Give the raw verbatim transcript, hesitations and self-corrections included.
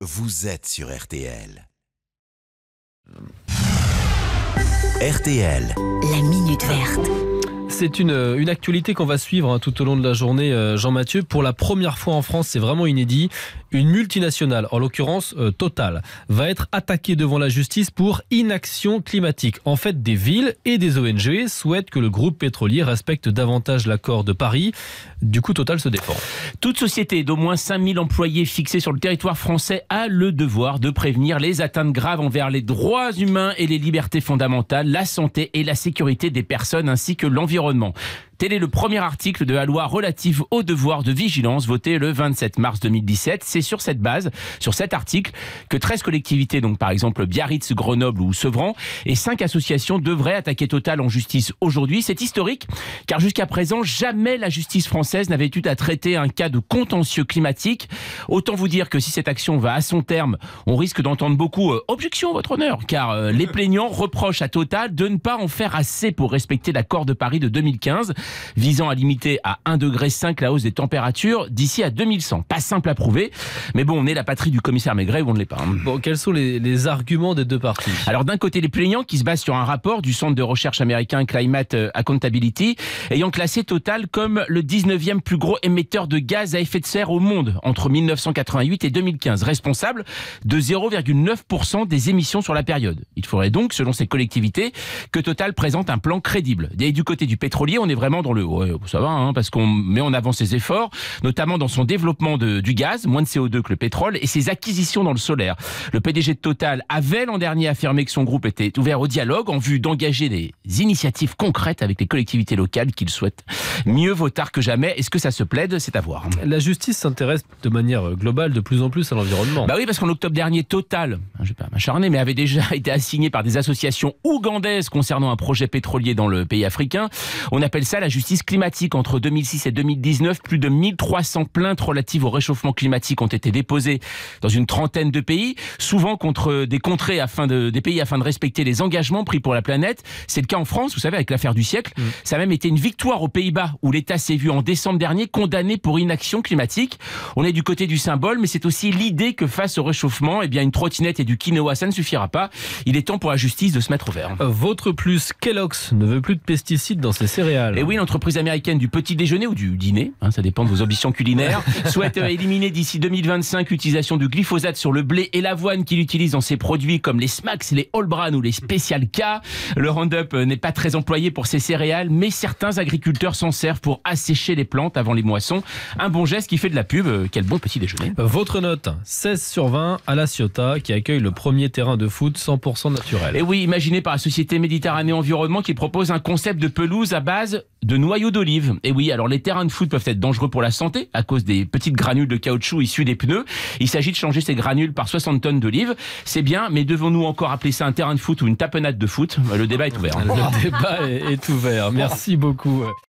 vous êtes sur R T L. R T L. La Minute Verte. C'est une, une actualité qu'on va suivre hein, tout au long de la journée, euh, Jean-Mathieu. Pour la première fois en France, c'est vraiment inédit. Une multinationale, en l'occurrence euh, Total, va être attaquée devant la justice pour inaction climatique. En fait, des villes et des O N G souhaitent que le groupe pétrolier respecte davantage l'accord de Paris. Du coup, Total se défend. Toute société d'au moins cinq mille employés fixés sur le territoire français a le devoir de prévenir les atteintes graves envers les droits humains et les libertés fondamentales, la santé et la sécurité des personnes ainsi que l'environnement. Tel est le premier article de la loi relative au devoir de vigilance votée le vingt-sept mars deux mille dix-sept. C'est sur cette base, sur cet article, que treize collectivités, donc par exemple Biarritz, Grenoble ou Sevran, et cinq associations devraient attaquer Total en justice aujourd'hui. C'est historique, car jusqu'à présent, jamais la justice française n'avait eu à traiter un cas de contentieux climatique. Autant vous dire que si cette action va à son terme, on risque d'entendre beaucoup euh, « objection, votre honneur », car euh, les plaignants reprochent à Total de ne pas en faire assez pour respecter l'accord de Paris de deux mille quinze. Visant à limiter à un degré cinq la hausse des températures d'ici à deux mille cent. Pas simple à prouver, mais bon, on est la patrie du commissaire Maigret ou on ne l'est pas. Hein. Bon, quels sont les, les arguments des deux parties ? Alors d'un côté, les plaignants qui se basent sur un rapport du centre de recherche américain Climate Accountability, ayant classé Total comme le dix-neuvième plus gros émetteur de gaz à effet de serre au monde entre mille neuf cent quatre-vingt-huit et deux mille quinze, responsable de zéro virgule neuf pour cent des émissions sur la période. Il faudrait donc, selon ces collectivités, que Total présente un plan crédible. Et du côté du pétrolier, on est vraiment dans le ouais, ça va, hein, parce qu'on met en avant ses efforts, notamment dans son développement de, du gaz, moins de C O deux que le pétrole, et ses acquisitions dans le solaire. Le P D G de Total avait l'an dernier affirmé que son groupe était ouvert au dialogue en vue d'engager des initiatives concrètes avec les collectivités locales qu'il souhaite. Mieux vaut tard que jamais. Est-ce que ça se plaide ? C'est à voir. La justice s'intéresse de manière globale de plus en plus à l'environnement. Bah oui, parce qu'en octobre dernier, Total, je vais pas m'acharner, mais avait déjà été assigné par des associations ougandaises concernant un projet pétrolier dans le pays africain. On appelle ça la justice climatique. Entre deux mille six et deux mille dix-neuf, plus de mille trois cents plaintes relatives au réchauffement climatique ont été déposées dans une trentaine de pays, souvent contre des contrées afin de, des pays afin de respecter les engagements pris pour la planète. C'est le cas en France, vous savez, avec l'affaire du siècle. Mmh. Ça a même été une victoire aux Pays-Bas, où l'État s'est vu en décembre dernier condamné pour inaction climatique. On est du côté du symbole, mais c'est aussi l'idée que face au réchauffement, eh bien une trottinette et du quinoa, ça ne suffira pas. Il est temps pour la justice de se mettre au vert. Votre plus, Kellogg's ne veut plus de pesticides dans ses céréales. Et oui, l'entreprise américaine du petit déjeuner ou du dîner, hein, ça dépend de vos ambitions culinaires, souhaite euh, éliminer d'ici deux mille vingt-cinq l'utilisation du glyphosate sur le blé et l'avoine qu'il utilise dans ses produits comme les Smacks, les All Bran ou les Special K. Le Roundup euh, n'est pas très employé pour ces céréales, mais certains agriculteurs s'en servent pour assécher les plantes avant les moissons. Un bon geste qui fait de la pub. Euh, quel bon petit déjeuner. Votre note, seize sur vingt à La Ciotat, qui accueille le premier terrain de foot cent pour cent naturel. Et oui, imaginé par la société Méditerranée Environnement qui propose un concept de pelouse à base de noyaux d'olive. Et oui, alors les terrains de foot peuvent être dangereux pour la santé à cause des petites granules de caoutchouc issues des pneus. Il s'agit de changer ces granules par soixante tonnes d'olive. C'est bien, mais devons-nous encore appeler ça un terrain de foot ou une tapenade de foot ? Le débat est ouvert. Le débat est, est ouvert. Merci beaucoup.